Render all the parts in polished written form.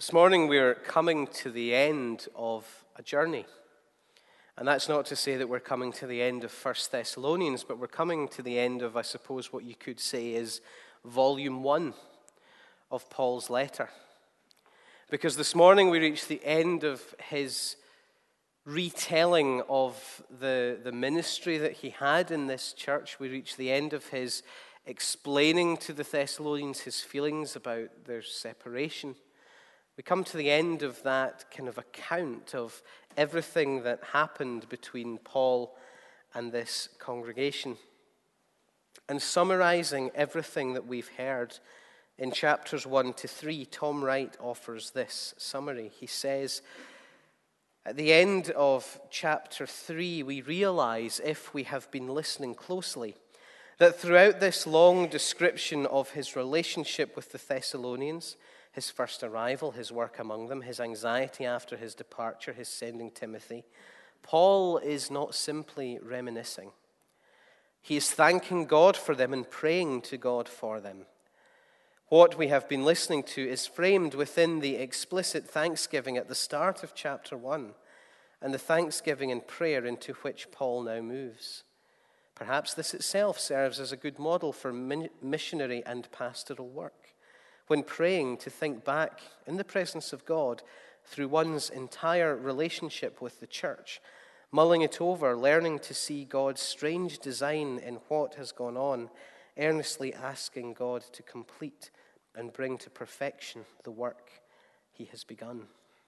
This morning we're coming to the end of a journey. And that's not to say that we're coming to the end of 1 Thessalonians, but we're coming to the end of, I suppose, what you could say is volume 1 of Paul's letter. Because this morning we reach the end of his retelling of the ministry that he had in this church. We reach the end of his explaining to the Thessalonians his feelings about their separation. We come to the end of that kind of account of everything that happened between Paul and this congregation. And summarizing everything that we've heard in chapters 1 to 3, Tom Wright offers this summary. He says, at the end of chapter 3, we realize, if we have been listening closely, that throughout this long description of his relationship with the Thessalonians, his first arrival, his work among them, his anxiety after his departure, his sending Timothy, Paul is not simply reminiscing. He is thanking God for them and praying to God for them. What we have been listening to is framed within the explicit thanksgiving at the start of chapter 1 and the thanksgiving and prayer into which Paul now moves. Perhaps this itself serves as a good model for missionary and pastoral work. When praying, to think back in the presence of God through one's entire relationship with the church, mulling it over, learning to see God's strange design in what has gone on, earnestly asking God to complete and bring to perfection the work he has begun.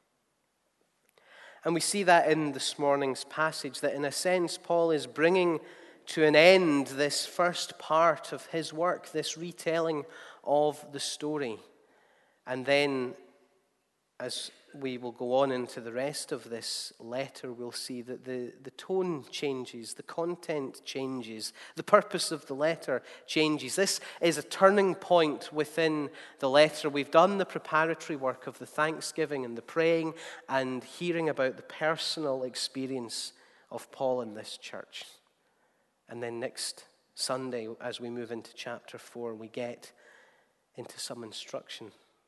And we see that in this morning's passage, that in a sense Paul is bringing to an end this first part of his work, this retelling of the story. And then, as we will go on into the rest of this letter, we'll see that the tone changes, the content changes, the purpose of the letter changes. This is a turning point within the letter. We've done the preparatory work of the thanksgiving and the praying and hearing about the personal experience of Paul in this church. And then next Sunday, as we move into chapter 4, we get into some instruction.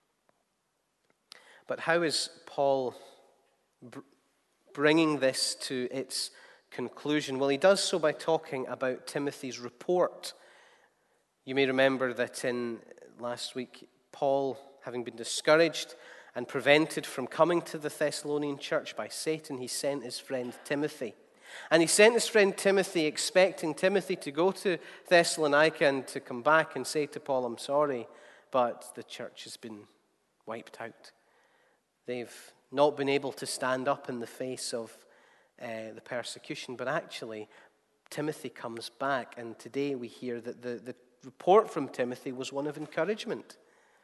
But how is Paul bringing this to its conclusion? Well, he does so by talking about Timothy's report. You may remember that in last week, Paul, having been discouraged and prevented from coming to the Thessalonian church by Satan, he sent his friend Timothy. And he sent his friend Timothy, expecting Timothy to go to Thessalonica and to come back and say to Paul, I'm sorry, but the church has been wiped out. They've not been able to stand up in the face of the persecution. But actually, Timothy comes back, and today we hear that the report from Timothy was one of encouragement.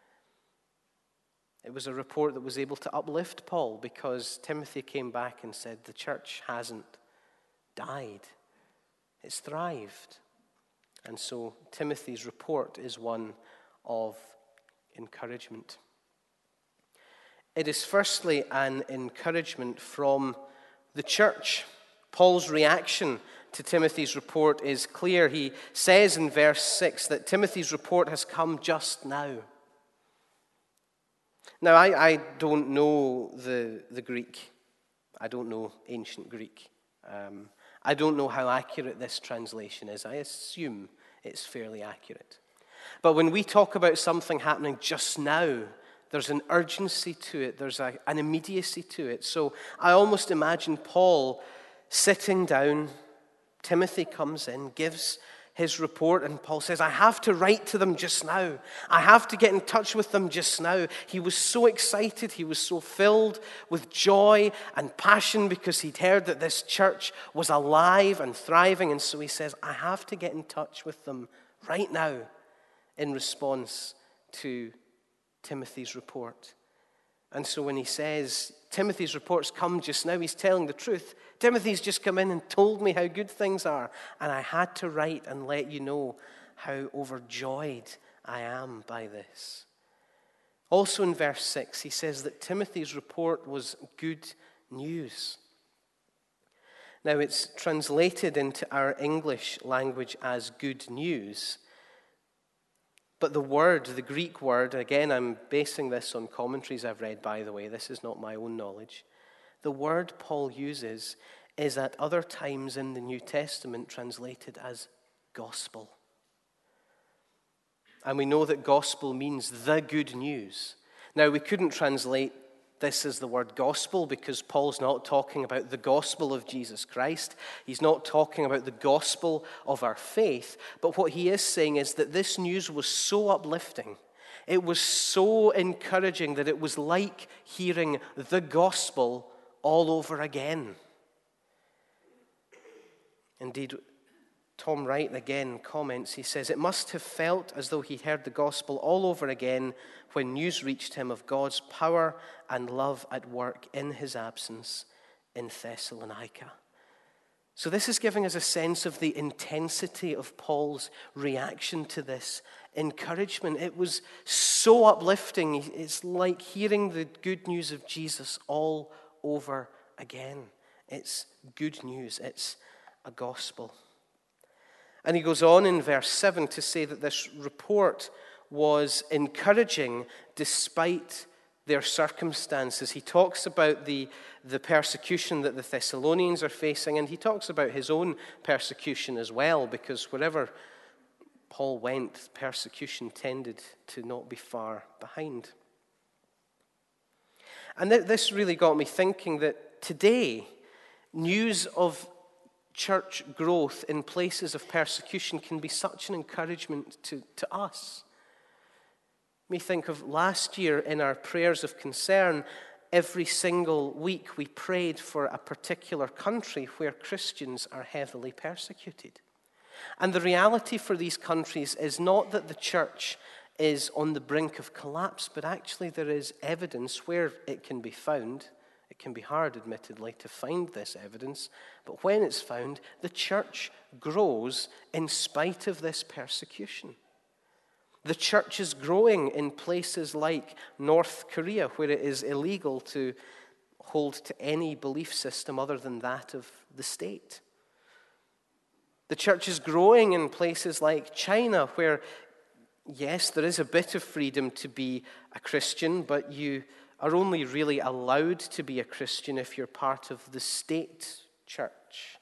It was a report that was able to uplift Paul, because Timothy came back and said, the church hasn't died. It's thrived. And so Timothy's report is one of encouragement. It is firstly an encouragement from the church. Paul's reaction to Timothy's report is clear. He says in verse 6 that Timothy's report has come just now. Now, I don't know the Greek. I don't know ancient Greek. I don't know how accurate this translation is. I assume it's fairly accurate. But when we talk about something happening just now, there's an urgency to it. There's an immediacy to it. So I almost imagine Paul sitting down. Timothy comes in, gives his report, and Paul says, I have to write to them just now. I have to get in touch with them just now. He was so excited. He was so filled with joy and passion because he'd heard that this church was alive and thriving. And so he says, I have to get in touch with them right now in response to Timothy's report. And so when he says, Timothy's report's come just now, he's telling the truth. Timothy's just come in and told me how good things are, and I had to write and let you know how overjoyed I am by this. Also in verse 6, he says that Timothy's report was good news. Now, it's translated into our English language as good news, But the word, the Greek word, again, I'm basing this on commentaries I've read, by the way. This is not my own knowledge. The word Paul uses is at other times in the New Testament translated as gospel. And we know that gospel means the good news. Now, we couldn't translate this as the word gospel because Paul's not talking about the gospel of Jesus Christ. He's not talking about the gospel of our faith. But what he is saying is that this news was so uplifting, it was so encouraging that it was like hearing the gospel all over again. Indeed, Tom Wright again comments, he says, it must have felt as though he'd heard the gospel all over again when news reached him of God's power and love at work in his absence in Thessalonica. So this is giving us a sense of the intensity of Paul's reaction to this encouragement. It was so uplifting. It's like hearing the good news of Jesus all over again. It's good news. It's a gospel. And he goes on in verse 7 to say that this report was encouraging despite their circumstances. He talks about the persecution that the Thessalonians are facing, and he talks about his own persecution as well, because wherever Paul went, persecution tended to not be far behind. And this really got me thinking that today, news of church growth in places of persecution can be such an encouragement to us. We think of last year in our prayers of concern, every single week we prayed for a particular country where Christians are heavily persecuted. And the reality for these countries is not that the church is on the brink of collapse, but actually there is evidence where it can be found. It can be hard, admittedly, to find this evidence, but when it's found, the church grows in spite of this persecution. The church is growing in places like North Korea, where it is illegal to hold to any belief system other than that of the state. The church is growing in places like China, where, yes, there is a bit of freedom to be a Christian, but you are only really allowed to be a Christian if you're part of the state church.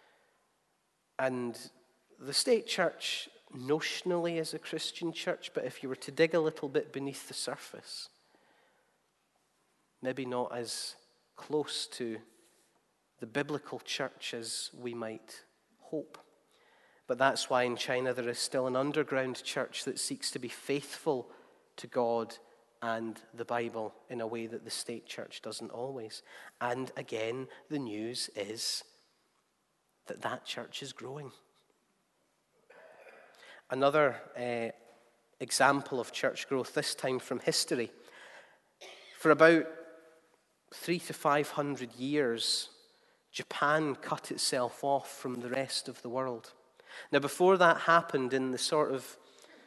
And the state church notionally is a Christian church, but if you were to dig a little bit beneath the surface, maybe not as close to the biblical church as we might hope. But that's why in China there is still an underground church that seeks to be faithful to God and the Bible in a way that the state church doesn't always. And again, the news is that that church is growing. Another example of church growth, this time from history. For about 300 to 500 years, Japan cut itself off from the rest of the world. Now, before that happened, in the sort of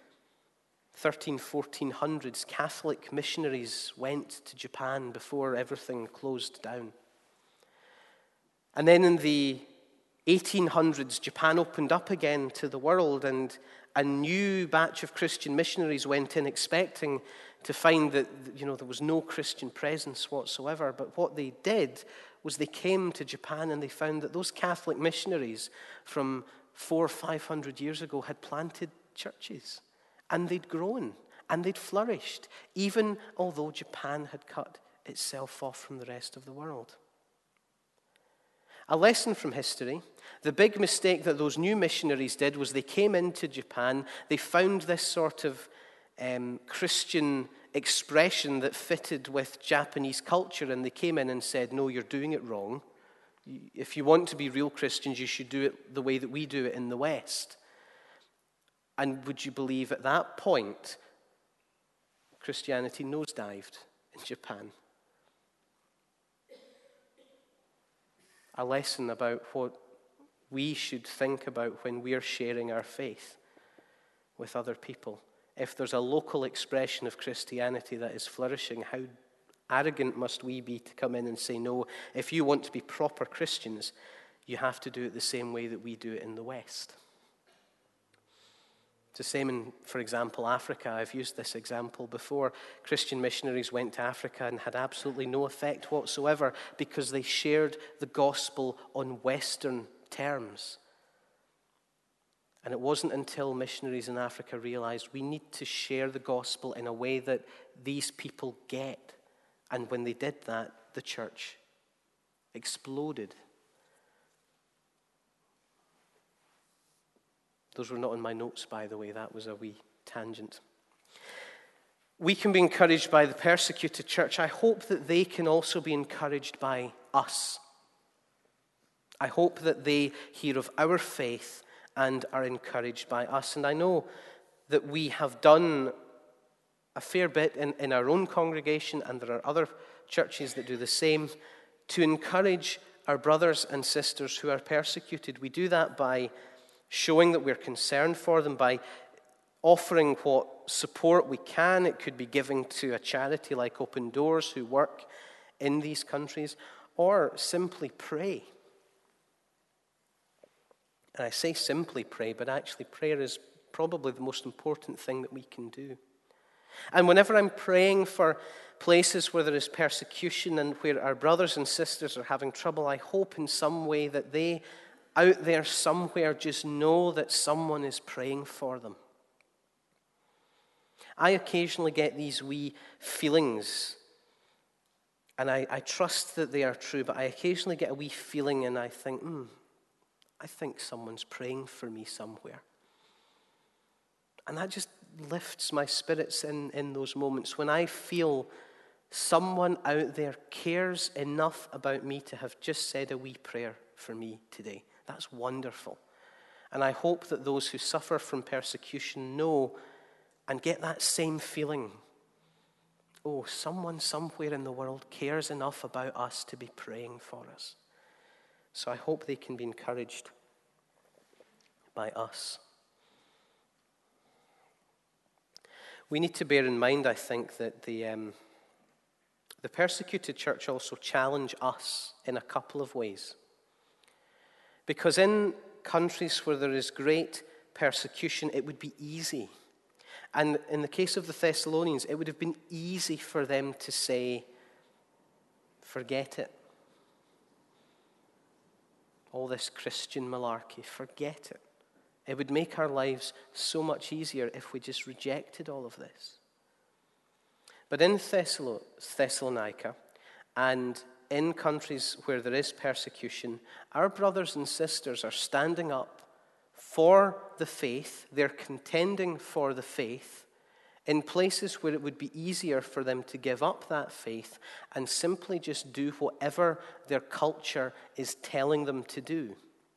1400s, Catholic missionaries went to Japan before everything closed down. And then in the 1800s, Japan opened up again to the world, and a new batch of Christian missionaries went in expecting to find that, there was no Christian presence whatsoever. But what they did was they came to Japan and they found that those Catholic missionaries from 400 or 500 years ago had planted churches. And they'd grown, and they'd flourished, even although Japan had cut itself off from the rest of the world. A lesson from history, the big mistake that those new missionaries did was they came into Japan, they found this sort of Christian expression that fitted with Japanese culture, and they came in and said, no, you're doing it wrong. If you want to be real Christians, you should do it the way that we do it in the West. And would you believe at that point, Christianity nosedived in Japan? A lesson about what we should think about when we're sharing our faith with other people. If there's a local expression of Christianity that is flourishing, how arrogant must we be to come in and say, no, if you want to be proper Christians, you have to do it the same way that we do it in the West. the same in, for example, Africa. I've used this example before. Christian missionaries went to Africa and had absolutely no effect whatsoever because they shared the gospel on Western terms. And it wasn't until missionaries in Africa realized we need to share the gospel in a way that these people get. And when they did that, the church exploded. Those were not in my notes, by the way. That was a wee tangent. We can be encouraged by the persecuted church. I hope that they can also be encouraged by us. I hope that they hear of our faith and are encouraged by us. And I know that we have done a fair bit in our own congregation, and there are other churches that do the same, to encourage our brothers and sisters who are persecuted. We do that by showing that we're concerned for them, by offering what support we can. It could be giving to a charity like Open Doors who work in these countries, or simply pray. And I say simply pray, but actually prayer is probably the most important thing that we can do. And whenever I'm praying for places where there is persecution and where our brothers and sisters are having trouble, I hope in some way that they out there somewhere just know that someone is praying for them. I occasionally get these wee feelings, and I trust that they are true, but I occasionally get a wee feeling and I think, I think someone's praying for me somewhere. And that just lifts my spirits in those moments when I feel someone out there cares enough about me to have just said a wee prayer for me today. That's wonderful. And I hope that those who suffer from persecution know and get that same feeling. Oh, someone somewhere in the world cares enough about us to be praying for us. So I hope they can be encouraged by us. We need to bear in mind, I think, that the persecuted church also challenge us in a couple of ways. Because in countries where there is great persecution, it would be easy. And in the case of the Thessalonians, it would have been easy for them to say, forget it. All this Christian malarkey, forget it. It would make our lives so much easier if we just rejected all of this. But in Thessalonica and in countries where there is persecution, our brothers and sisters are standing up for the faith. They're contending for the faith in places where it would be easier for them to give up that faith and simply just do whatever their culture is telling them to do.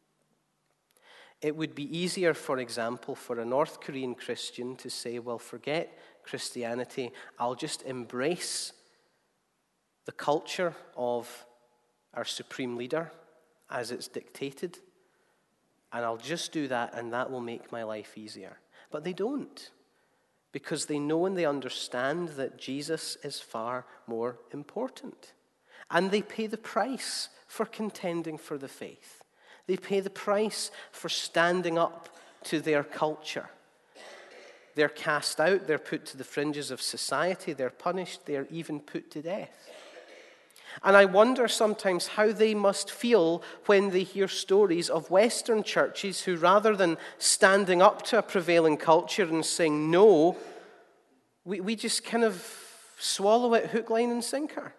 It would be easier, for example, for a North Korean Christian to say, well, forget Christianity. I'll just embrace the culture of our supreme leader as it's dictated, and I'll just do that, and that will make my life easier. But they don't, because they know and they understand that Jesus is far more important. And they pay the price for contending for the faith. They pay the price for standing up to their culture. They're cast out, they're put to the fringes of society, they're punished, they're even put to death. And I wonder sometimes how they must feel when they hear stories of Western churches who, rather than standing up to a prevailing culture and saying no, we just kind of swallow it hook, line, and sinker.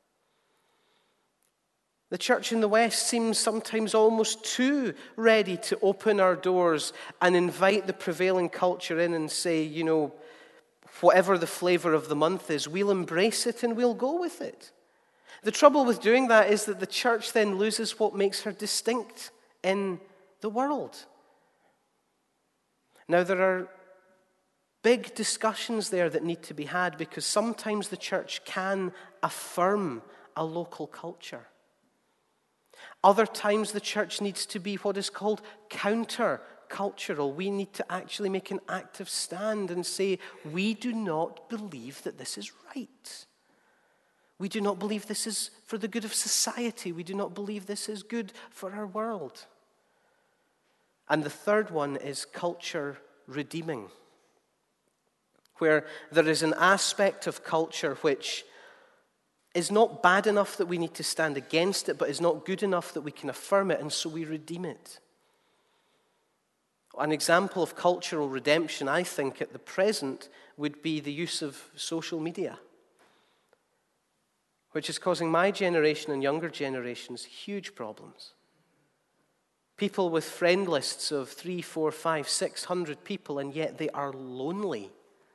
The church in the West seems sometimes almost too ready to open our doors and invite the prevailing culture in and say, you know, whatever the flavor of the month is, we'll embrace it and we'll go with it. The trouble with doing that is that the church then loses what makes her distinct in the world. Now, there are big discussions there that need to be had, because sometimes the church can affirm a local culture. Other times the church needs to be what is called counter-cultural. We need to actually make an active stand and say, we do not believe that this is right. We do not believe this is for the good of society. We do not believe this is good for our world. And the third one is culture redeeming, where there is an aspect of culture which is not bad enough that we need to stand against it, but is not good enough that we can affirm it, and so we redeem it. An example of cultural redemption, I think, at the present would be the use of social media, which is causing my generation and younger generations huge problems. People with friend lists of 300, 400, 500, 600 people, and yet they are lonely.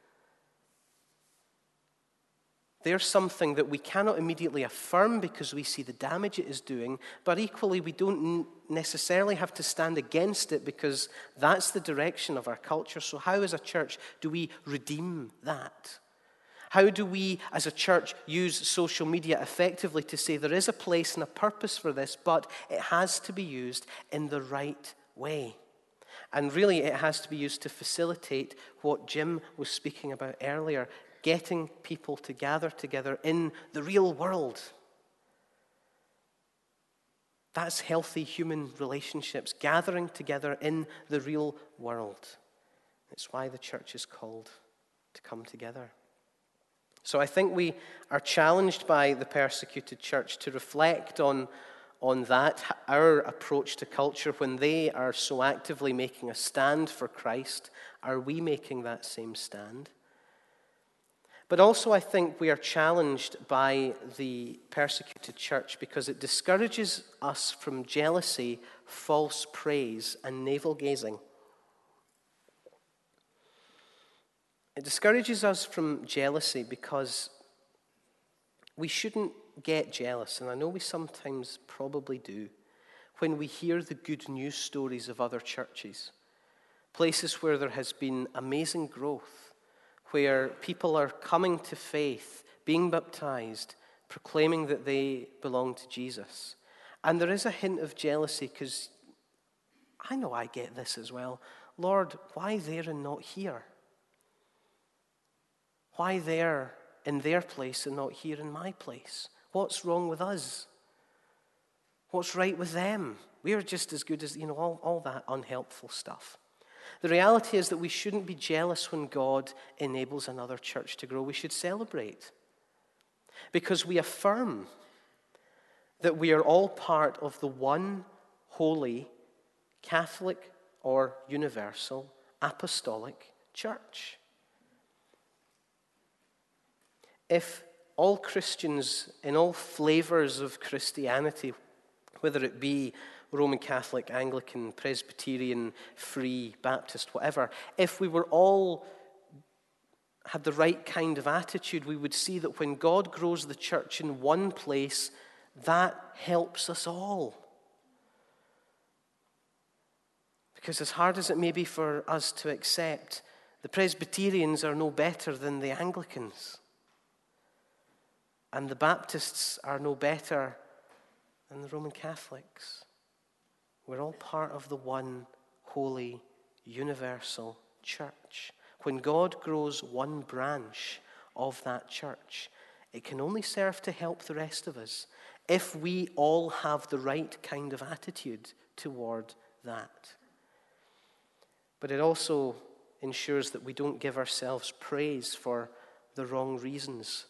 They're something that we cannot immediately affirm because we see the damage it is doing, but equally we don't necessarily have to stand against it because that's the direction of our culture. So how as a church do we redeem that? How do we as a church use social media effectively to say there is a place and a purpose for this, but it has to be used in the right way? And really it has to be used to facilitate what Jim was speaking about earlier, getting people to gather together in the real world. That's healthy human relationships, gathering together in the real world. It's why the church is called to come together. So I think we are challenged by the persecuted church to reflect on that, our approach to culture when they are so actively making a stand for Christ. Are we making that same stand? But also I think we are challenged by the persecuted church because it discourages us from jealousy, false praise, and navel-gazing. It discourages us from jealousy because we shouldn't get jealous, and I know we sometimes probably do, when we hear the good news stories of other churches, places where there has been amazing growth, where people are coming to faith, being baptized, proclaiming that they belong to Jesus. And there is a hint of jealousy because I know I get this as well. Lord, why there and not here? Why there in their place and not here in my place? What's wrong with us? What's right with them? We are just as good as, all that unhelpful stuff. The reality is that we shouldn't be jealous when God enables another church to grow. We should celebrate because we affirm that we are all part of the one holy, Catholic or universal, apostolic church. If all Christians in all flavors of Christianity, whether it be Roman Catholic, Anglican, Presbyterian, Free, Baptist, whatever, if we were all had the right kind of attitude, we would see that when God grows the church in one place, that helps us all. Because as hard as it may be for us to accept, the Presbyterians are no better than the Anglicans. And the Baptists are no better than the Roman Catholics. We're all part of the one holy, universal church. When God grows one branch of that church, it can only serve to help the rest of us if we all have the right kind of attitude toward that. But it also ensures that we don't give ourselves praise for the wrong reasons.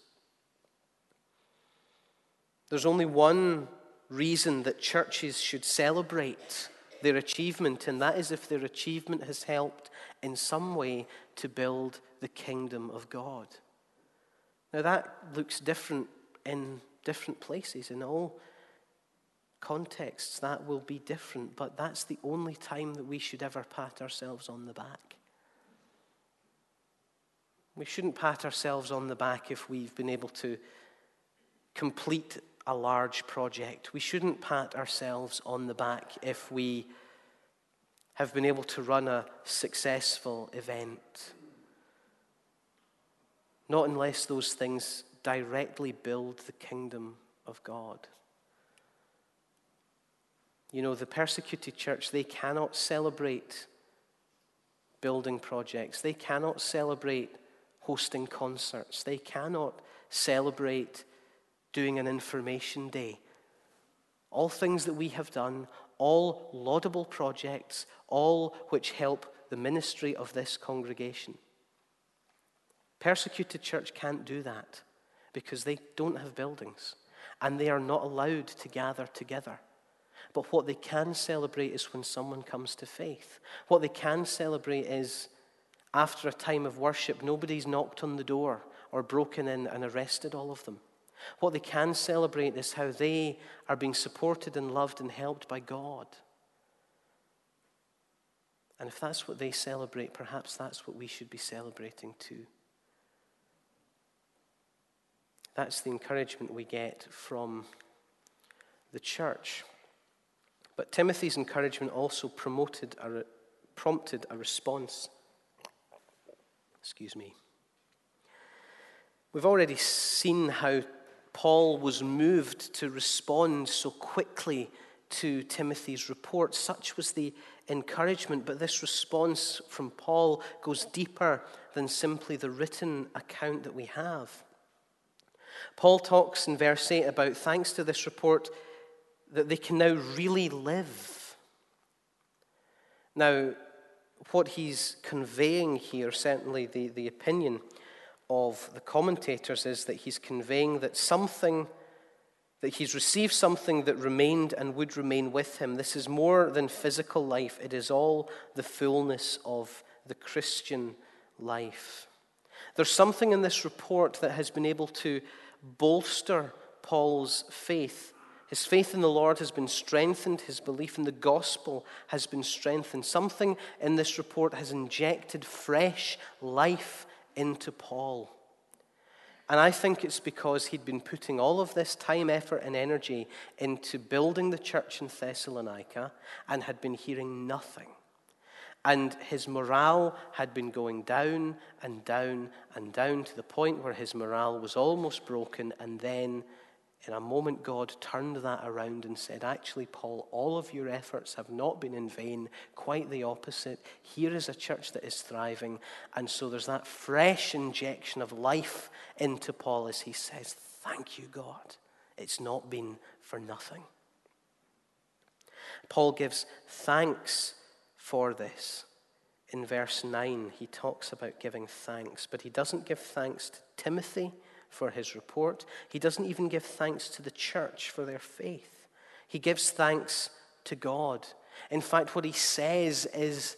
There's only one reason that churches should celebrate their achievement, and that is if their achievement has helped in some way to build the kingdom of God. Now that looks different in different places. In all contexts, that will be different, but that's the only time that we should ever pat ourselves on the back. We shouldn't pat ourselves on the back if we've been able to complete a large project. We shouldn't pat ourselves on the back if we have been able to run a successful event. Not unless those things directly build the kingdom of God. The persecuted church, they cannot celebrate building projects. They cannot celebrate hosting concerts. They cannot celebrate doing an information day. All things that we have done, all laudable projects, all which help the ministry of this congregation. Persecuted church can't do that because they don't have buildings and they are not allowed to gather together. But what they can celebrate is when someone comes to faith. What they can celebrate is after a time of worship, nobody's knocked on the door or broken in and arrested all of them. What they can celebrate is how they are being supported and loved and helped by God. And if that's what they celebrate, perhaps that's what we should be celebrating too. That's the encouragement we get from the church. But Timothy's encouragement also prompted a response. We've already seen how Paul was moved to respond so quickly to Timothy's report. Such was the encouragement, but this response from Paul goes deeper than simply the written account that we have. Paul talks in verse 8 about, thanks to this report, that they can now really live. Now, what he's conveying here, certainly the opinion of the commentators, is that he's conveying that he's received something that remained and would remain with him. This is more than physical life. It is all the fullness of the Christian life. There's something in this report that has been able to bolster Paul's faith. His faith in the Lord has been strengthened. His belief in the gospel has been strengthened. Something in this report has injected fresh life into Paul. And I think it's because he'd been putting all of this time, effort, and energy into building the church in Thessalonica and had been hearing nothing. And his morale had been going down and down and down to the point where his morale was almost broken. And then, in a moment, God turned that around and said, actually, Paul, all of your efforts have not been in vain. Quite the opposite. Here is a church that is thriving. And so there's that fresh injection of life into Paul as he says, thank you, God. It's not been for nothing. Paul gives thanks for this. In verse 9, he talks about giving thanks, but he doesn't give thanks to Timothy for his report. He doesn't even give thanks to the church for their faith. He gives thanks to God. In fact, what he says is,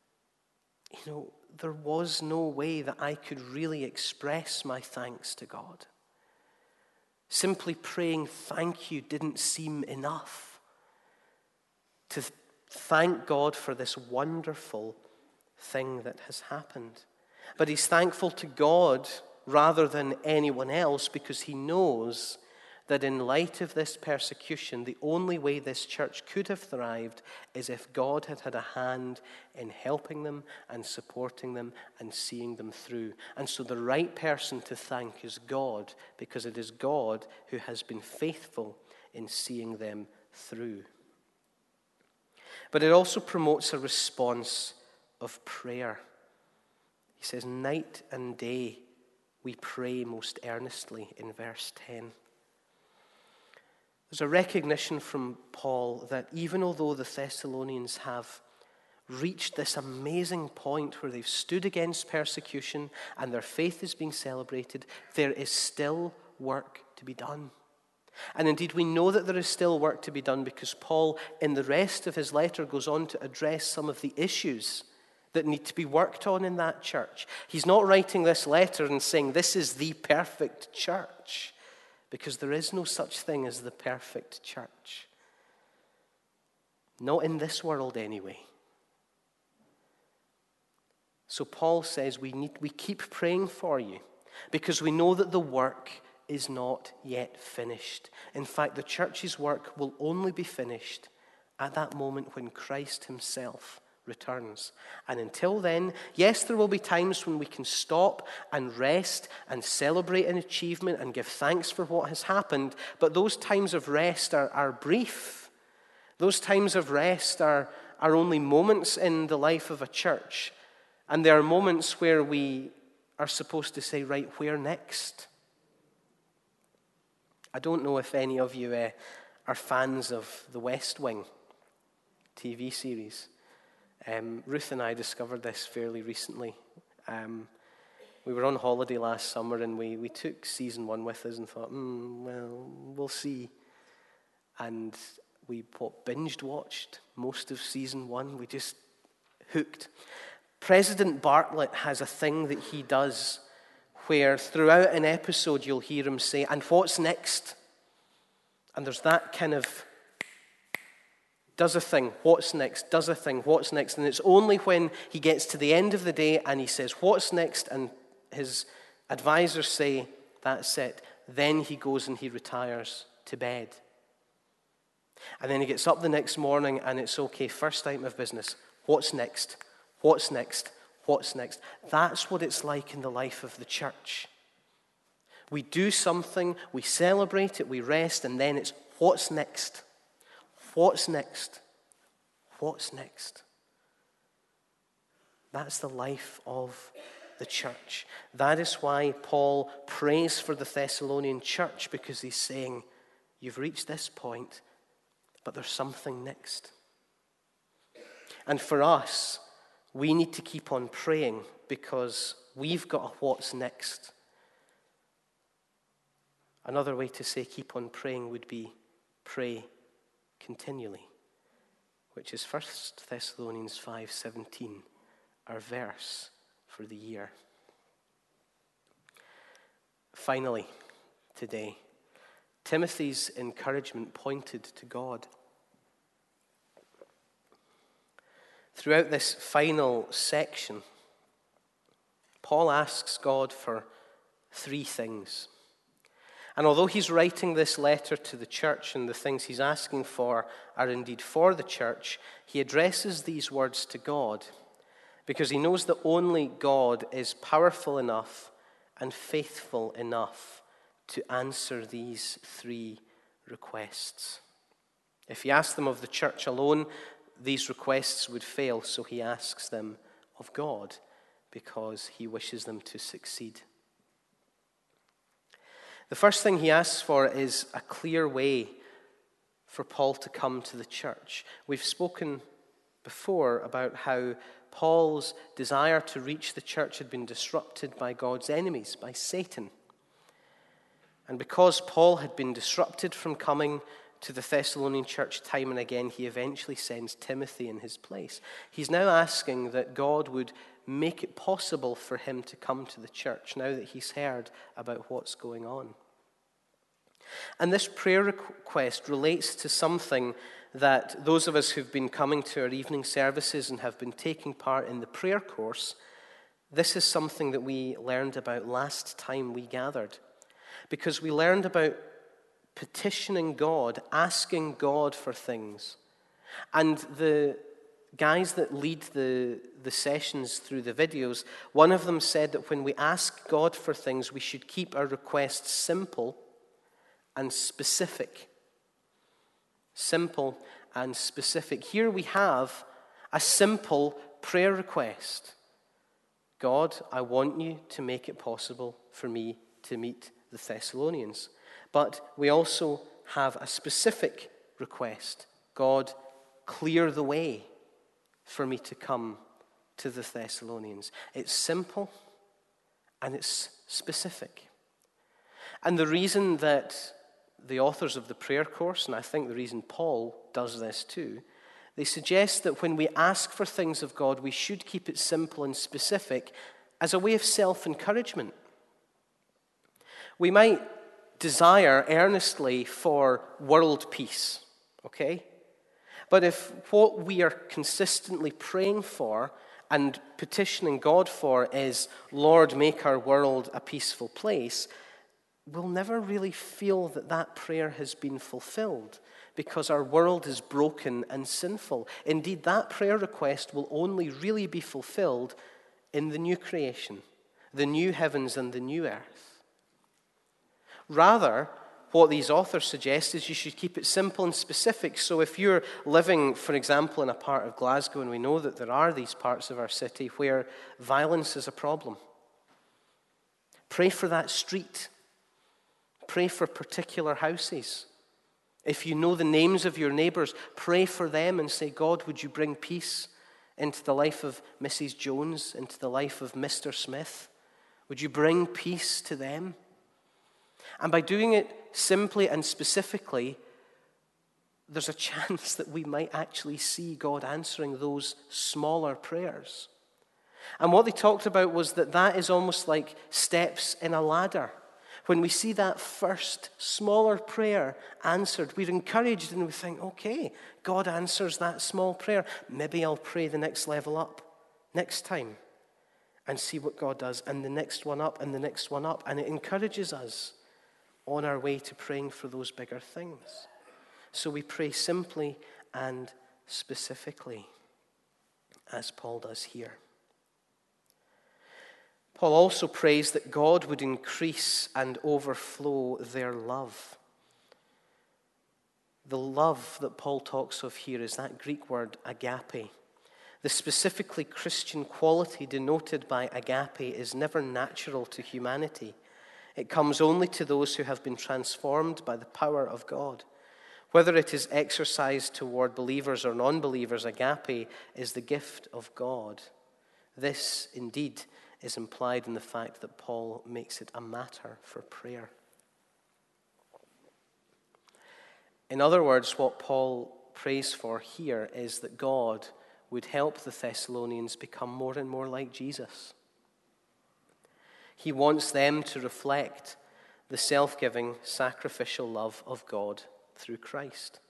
there was no way that I could really express my thanks to God. Simply praying thank you didn't seem enough to thank God for this wonderful thing that has happened. But he's thankful to God rather than anyone else because he knows that in light of this persecution, the only way this church could have thrived is if God had had a hand in helping them and supporting them and seeing them through. And so the right person to thank is God, because it is God who has been faithful in seeing them through. But it also promotes a response of prayer. He says, night and day we pray most earnestly in verse 10. There's a recognition from Paul that even although the Thessalonians have reached this amazing point where they've stood against persecution and their faith is being celebrated, there is still work to be done. And indeed, we know that there is still work to be done because Paul, in the rest of his letter, goes on to address some of the issues that need to be worked on in that church. He's not writing this letter and saying, this is the perfect church, because there is no such thing as the perfect church. Not in this world, anyway. So Paul says we keep praying for you because we know that the work is not yet finished. In fact, the church's work will only be finished at that moment when Christ himself returns. And until then, yes, there will be times when we can stop and rest and celebrate an achievement and give thanks for what has happened, but those times of rest are brief. Those times of rest are only moments in the life of a church. And there are moments where we are supposed to say, right, where next? I don't know if any of you are fans of The West Wing TV series. Ruth and I discovered this fairly recently. We were on holiday last summer and we took season 1 with us and thought, well, we'll see. And we binged watched most of season 1. We just hooked. President Bartlett has a thing that he does where throughout an episode you'll hear him say, and what's next? And there's that kind of does a thing, what's next, does a thing, what's next. And it's only when he gets to the end of the day and he says, what's next? And his advisors say, that's it. Then he goes and he retires to bed. And then he gets up the next morning and it's okay, first item of business. What's next? What's next? What's next? That's what it's like in the life of the church. We do something, we celebrate it, we rest, and then it's what's next? What's next? What's next? That's the life of the church. That is why Paul prays for the Thessalonian church, because he's saying, you've reached this point, but there's something next. And for us, we need to keep on praying because we've got a what's next. Another way to say keep on praying would be pray continually, which is 1 Thessalonians 5:17, our verse for the year. Finally, today, Timothy's encouragement pointed to God. Throughout this final section, Paul asks God for 3 things. And although he's writing this letter to the church and the things he's asking for are indeed for the church, he addresses these words to God because he knows that only God is powerful enough and faithful enough to answer these 3 requests. If he asked them of the church alone, these requests would fail, so he asks them of God because he wishes them to succeed. The first thing he asks for is a clear way for Paul to come to the church. We've spoken before about how Paul's desire to reach the church had been disrupted by God's enemies, by Satan. And because Paul had been disrupted from coming to the Thessalonian church time and again, he eventually sends Timothy in his place. He's now asking that God would make it possible for him to come to the church now that he's heard about what's going on. And this prayer request relates to something that those of us who've been coming to our evening services and have been taking part in the prayer course, this is something that we learned about last time we gathered. Because we learned about petitioning God, asking God for things. And the guys that lead the sessions through the videos, one of them said that when we ask God for things, we should keep our requests simple and specific. Simple and specific. Here we have a simple prayer request. God, I want you to make it possible for me to meet the Thessalonians. But we also have a specific request. God, clear the way for me to come to the Thessalonians. It's simple and it's specific. And the reason that the authors of the prayer course, and I think the reason Paul does this too, they suggest that when we ask for things of God, we should keep it simple and specific as a way of self-encouragement. We might desire earnestly for world peace, okay? But if what we are consistently praying for and petitioning God for is, Lord, make our world a peaceful place, we'll never really feel that that prayer has been fulfilled because our world is broken and sinful. Indeed, that prayer request will only really be fulfilled in the new creation, the new heavens and the new earth. Rather, what these authors suggest is you should keep it simple and specific. So if you're living, for example, in a part of Glasgow, and we know that there are these parts of our city where violence is a problem, pray for that street. Pray for particular houses. If you know the names of your neighbors, pray for them and say, God, would you bring peace into the life of Mrs. Jones, into the life of Mr. Smith? Would you bring peace to them? And by doing it simply and specifically, there's a chance that we might actually see God answering those smaller prayers. And what they talked about was that is almost like steps in a ladder. When we see that first smaller prayer answered, we're encouraged and we think, okay, God answers that small prayer. Maybe I'll pray the next level up next time and see what God does, and the next one up and the next one up. And it encourages us on our way to praying for those bigger things. So we pray simply and specifically, as Paul does here. Paul also prays that God would increase and overflow their love. The love that Paul talks of here is that Greek word agape. The specifically Christian quality denoted by agape is never natural to humanity. It comes only to those who have been transformed by the power of God. Whether it is exercised toward believers or non-believers, agape is the gift of God. This, indeed, is implied in the fact that Paul makes it a matter for prayer. In other words, what Paul prays for here is that God would help the Thessalonians become more and more like Jesus. He wants them to reflect the self-giving, sacrificial love of God through Christ.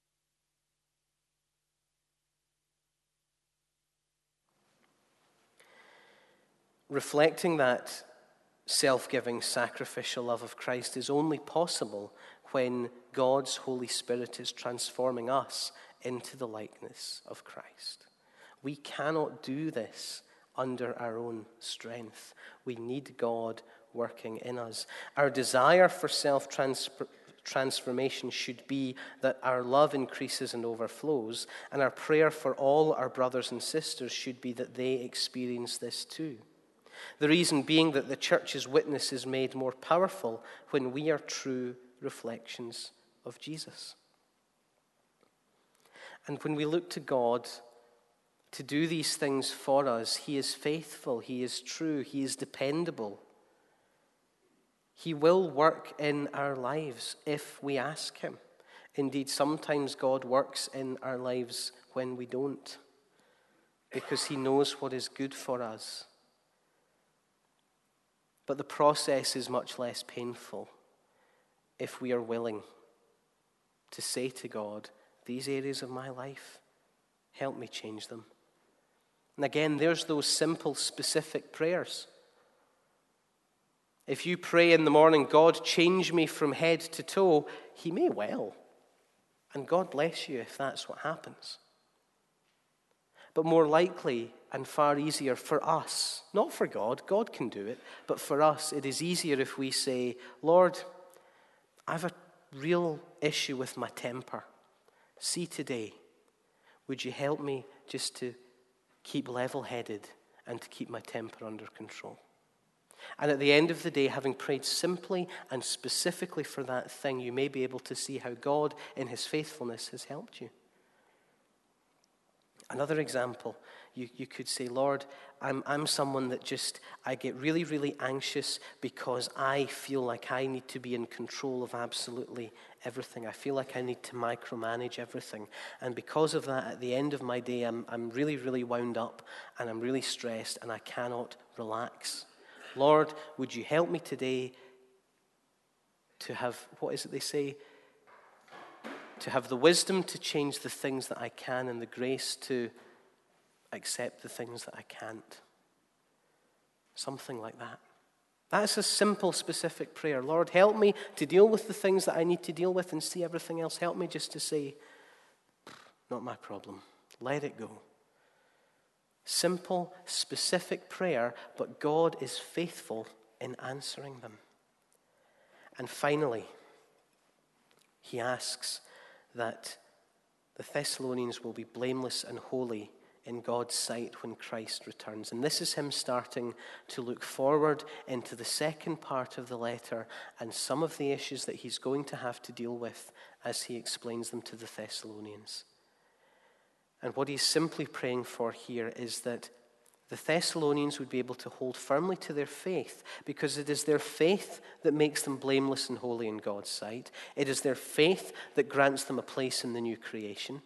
Reflecting that self-giving, sacrificial love of Christ is only possible when God's Holy Spirit is transforming us into the likeness of Christ. We cannot do this under our own strength. We need God working in us. Our desire for self-transformation should be that our love increases and overflows, and our prayer for all our brothers and sisters should be that they experience this too. The reason being that the church's witness is made more powerful when we are true reflections of Jesus. And when we look to God to do these things for us, He is faithful, He is true, He is dependable. He will work in our lives if we ask Him. Indeed, sometimes God works in our lives when we don't, because He knows what is good for us. But the process is much less painful if we are willing to say to God, these areas of my life, help me change them. And again, there's those simple, specific prayers. If you pray in the morning, God, change me from head to toe, He may well. And God bless you if that's what happens. But more likely and far easier for us, not for God, God can do it, but for us, it is easier if we say, Lord, I have a real issue with my temper. See today, would you help me just to keep level-headed and to keep my temper under control? And at the end of the day, having prayed simply and specifically for that thing, you may be able to see how God, in His faithfulness, has helped you. Another example, you could say, Lord, I'm someone that I get really, really anxious because I feel like I need to be in control of absolutely everything. I feel like I need to micromanage everything. And because of that, at the end of my day, I'm really, really wound up and I'm really stressed and I cannot relax. Lord, would you help me today to have, what is it they say? To have the wisdom to change the things that I can and the grace to accept the things that I can't. Something like that. That's a simple, specific prayer. Lord, help me to deal with the things that I need to deal with and see everything else. Help me just to say, not my problem. Let it go. Simple, specific prayer, but God is faithful in answering them. And finally, he asks that the Thessalonians will be blameless and holy in God's sight when Christ returns. And this is him starting to look forward into the second part of the letter and some of the issues that he's going to have to deal with as he explains them to the Thessalonians. And what he's simply praying for here is that the Thessalonians would be able to hold firmly to their faith, because it is their faith that makes them blameless and holy in God's sight. It is their faith that grants them a place in the new creation.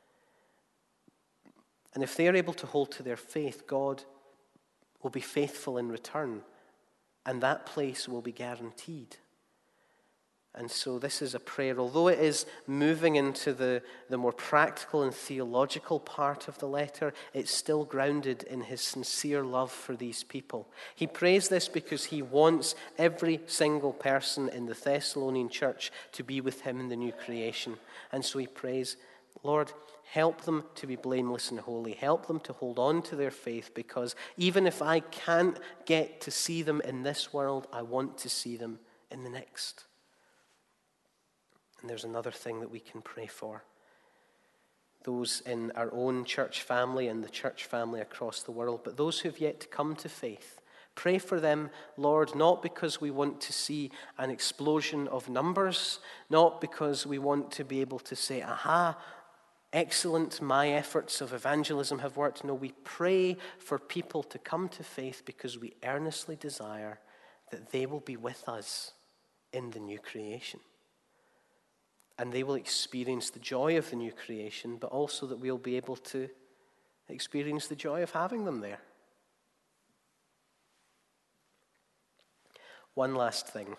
And if they are able to hold to their faith, God will be faithful in return, and that place will be guaranteed. And so this is a prayer, although it is moving into the more practical and theological part of the letter, it's still grounded in his sincere love for these people. He prays this because he wants every single person in the Thessalonian church to be with him in the new creation. And so he prays, Lord, help them to be blameless and holy. Help them to hold on to their faith, because even if I can't get to see them in this world, I want to see them in the next. And there's another thing that we can pray for. Those in our own church family and the church family across the world, but those who have yet to come to faith. Pray for them, Lord, not because we want to see an explosion of numbers, not because we want to be able to say, aha, excellent, my efforts of evangelism have worked. No, we pray for people to come to faith because we earnestly desire that they will be with us in the new creation. And they will experience the joy of the new creation, but also that we'll be able to experience the joy of having them there. One last thing.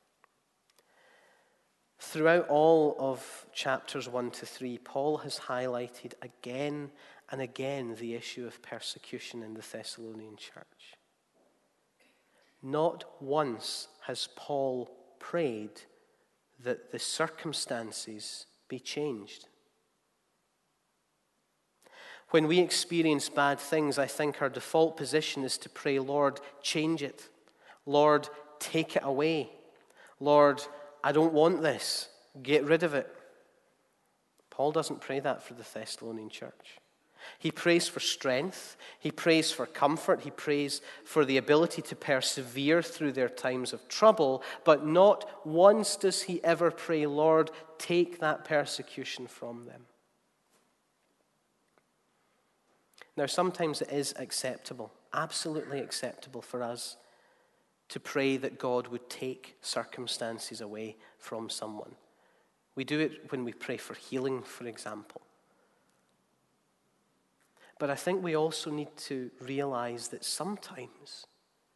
Throughout all of chapters 1 to 3, Paul has highlighted again and again the issue of persecution in the Thessalonian church. Not once has Paul prayed that the circumstances be changed. When we experience bad things, I think our default position is to pray, Lord, change it. Lord, take it away. Lord, I don't want this. Get rid of it. Paul doesn't pray that for the Thessalonian church. He prays for strength. He prays for comfort. He prays for the ability to persevere through their times of trouble. But not once does he ever pray, Lord, take that persecution from them. Now, sometimes it is acceptable, absolutely acceptable for us to pray that God would take circumstances away from someone. We do it when we pray for healing, for example. But I think we also need to realize that sometimes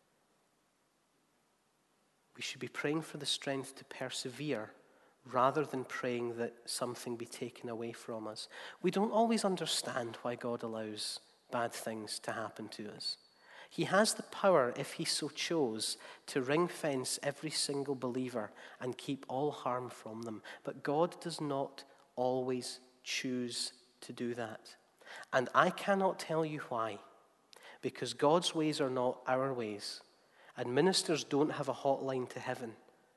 we should be praying for the strength to persevere rather than praying that something be taken away from us. We don't always understand why God allows bad things to happen to us. He has the power, if he so chose, to ring-fence every single believer and keep all harm from them. But God does not always choose to do that. And I cannot tell you why, because God's ways are not our ways, and ministers don't have a hotline to heaven.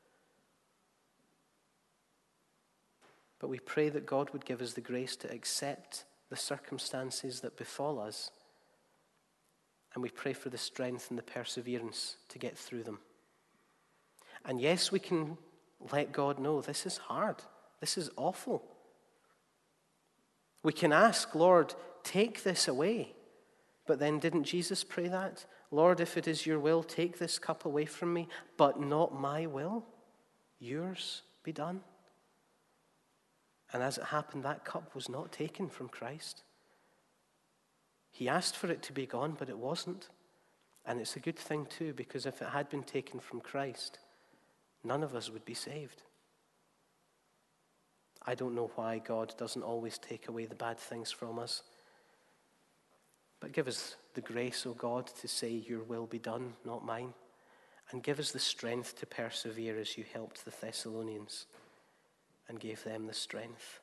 But we pray that God would give us the grace to accept the circumstances that befall us, and we pray for the strength and the perseverance to get through them. And yes, we can let God know this is hard, this is awful. We can ask, Lord, take this away. But then didn't Jesus pray that? Lord, if it is your will, take this cup away from me, but not my will, yours be done. And as it happened, that cup was not taken from Christ. He asked for it to be gone, but it wasn't. And it's a good thing too, because if it had been taken from Christ, none of us would be saved. I don't know why God doesn't always take away the bad things from us. But give us the grace, O God, to say your will be done, not mine. And give us the strength to persevere as you helped the Thessalonians and gave them the strength.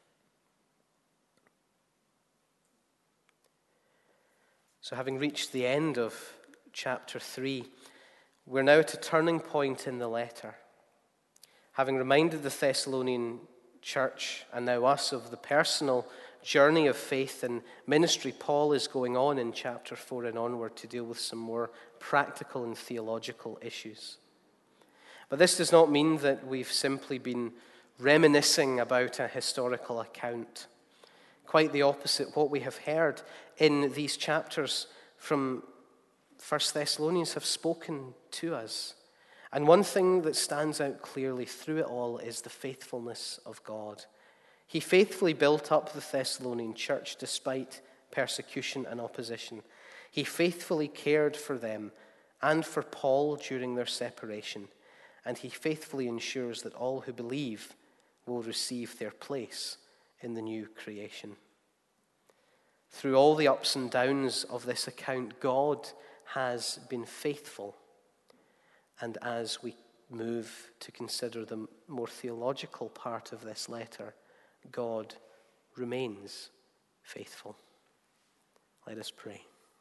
So having reached the end of chapter 3, we're now at a turning point in the letter. Having reminded the Thessalonian church and now us of the personal journey of faith and ministry, Paul is going on in chapter 4 and onward to deal with some more practical and theological issues. But this does not mean that we've simply been reminiscing about a historical account. Quite the opposite what we have heard in these chapters from 1 Thessalonians have spoken to us. And one thing that stands out clearly through it all is the faithfulness of God. He faithfully built up the Thessalonian church despite persecution and opposition. He faithfully cared for them and for Paul during their separation. And he faithfully ensures that all who believe will receive their place in the new creation. Through all the ups and downs of this account, God has been faithful. And as we move to consider the more theological part of this letter, God remains faithful. Let us pray.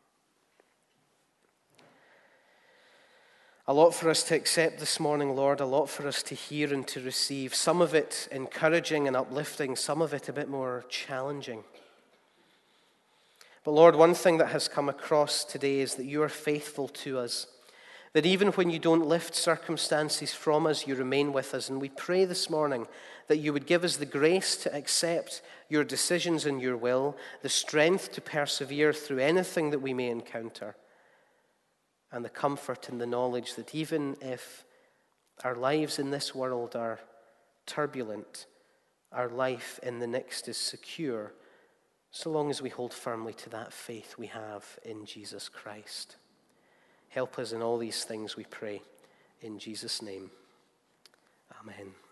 A lot for us to accept this morning, Lord, a lot for us to hear and to receive. Some of it encouraging and uplifting, some of it a bit more challenging. But Lord, one thing that has come across today is that you are faithful to us. That even when you don't lift circumstances from us, you remain with us. And we pray this morning that you would give us the grace to accept your decisions and your will, the strength to persevere through anything that we may encounter, and the comfort in the knowledge that even if our lives in this world are turbulent, our life in the next is secure, so long as we hold firmly to that faith we have in Jesus Christ. Help us in all these things, we pray. In Jesus' name, amen.